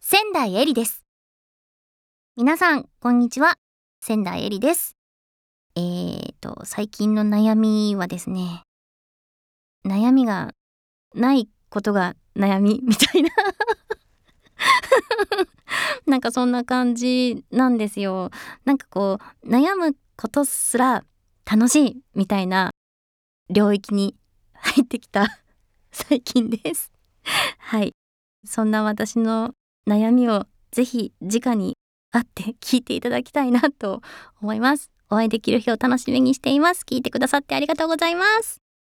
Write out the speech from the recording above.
仙台えりです。皆さんこんにちは、仙台えりです。最近の悩みはですね、悩みがないことが悩みみたいななんかそんな感じなんですよ。なんかこう悩むことすら楽しいみたいな領域に入ってきた最近です。はい。そんな私の悩みをぜひ直に会って聞いていただきたいなと思います。お会いできる日を楽しみにしています。聞いてくださってありがとうございます。